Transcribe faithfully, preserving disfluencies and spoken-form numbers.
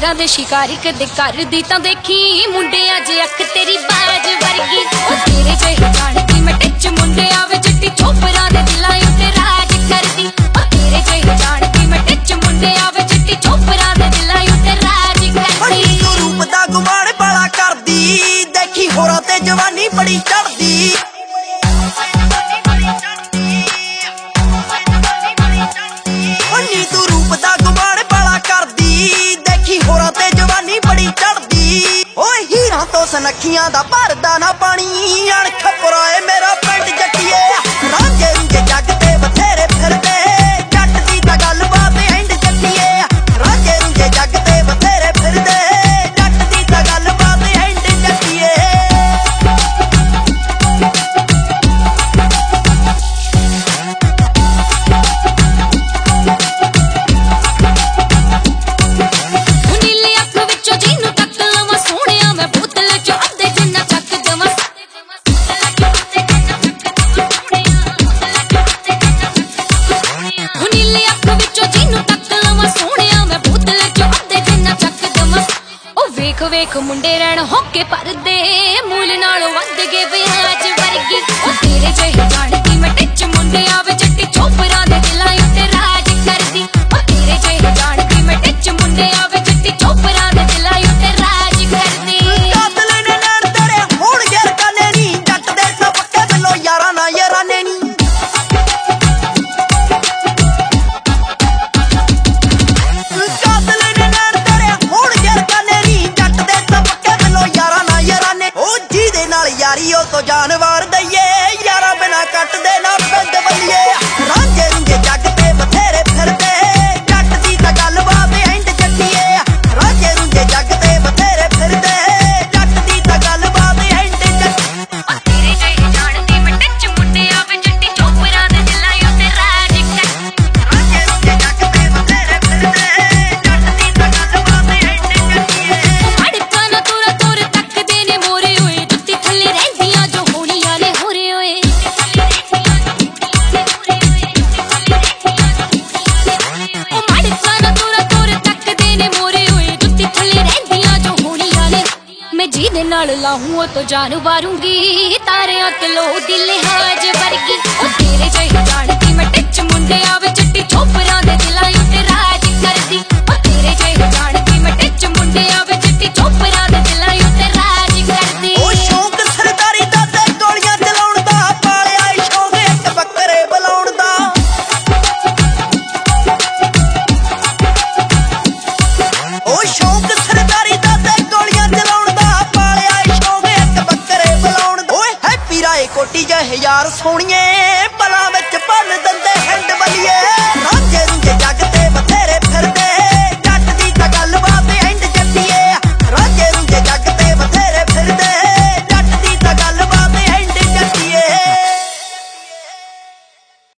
शेरां दे शिकारी कदे करदी तां देखी मुंडे अज अख तेरी बाज वर्गी ओ तेरे जेही जानदी मैं टिच मुंडे आवे चिट्टी चोपरां दे दिलां उत्ते राज करदी ओ तेरे जेही जानदी मैं टिच मुंडे आवे चिट्टी चोपरां दे दिलां उत्ते राज करदी तू रूप दा गुमान बड़ा करदी देखी होरां ते जवानी बड़ी चढ़दी तू रूप दा गुमान बड़ा करदी देखी होरां ते जवानी बड़ी चढ़दी ओए हीरां तो सनखियां दा भरदा ना पानी अणख पुराए मेरा पिंड जट्टिए रांझे रूंझे जग ते बथेरे फिरदे जट दी तां गल बात एंड जट्टिए रांझे रूंझे जग ते बथेरे फिरदे जट दी तां गल बात एंड जट्टिए वेख मुंडे रहन होके परदे मूल नालों वध गए ब्याज वर्गी ओ तेरे जेही जानदी मैं टिच मुंडे आवे चिट्टी चोपरां दे दिलां उत्ते राज करदी ओ तेरे जेही जानदी मैं टिच मुंडे आवे चिट्टी चोपरां दे दिलां उत्ते राज करदी कातल ने नैन तेरे होण गिर कने नी जट दे सब पक्के बिलो यारां ना याराने नी यारी तो जानवर दईए यारा बिना कट दे ना पिंड बल्लिए रांझे रूंझे जग ते बथेरे फिरदे जट दी तां गल बात एंड जट्टिए रांझे रूंझे जग ते बथेरे फिरदे जट दी तां गल बात एंड जट्टी ओ तेरे जेही जानदी मैं टिच मुंडे आवे चिट्टी चोपरां दे दिलां उत्ते राज करदी रांझे रूंझे जग ते बथेरे फिरदे जट दी तां गल बात एंड जट्टिए अड़का ना तुर तुर तकदे ने मोरे होए जुत्ती थल्ले रहंदियां जो होणियां ने होरे होए ओ अड़का ना तुर तुर तकदे ने मोरे होए जुत्ती थल्ले रहंदियां जो होणियां ने मैं जिहदे नाल लाहूं ओ तो जान वारूंगी तारियां किलो दी लिहाज वर्गी ओ तेरे जेही जानदी मैं टिच मुंडे आवे चिट्टी चोपरां दे दिलां उत्ते राज करदी ओ तेरे जेही जानदी मैं टिच मुंडे आवे चिट्टी चोपरां दे दिलां उत्ते राज करदी ओ शौक सरदारी दा ते गोलियां चलाउण दा पालिया शौक इक बकरे बुलाउण दा ओ शौक सरदारी दा ते गोलियां चलाउण दा पालिया शौक इक बकरे बुलाउण दा ओए हैप्पी राय कोटी जह यार सोहणिए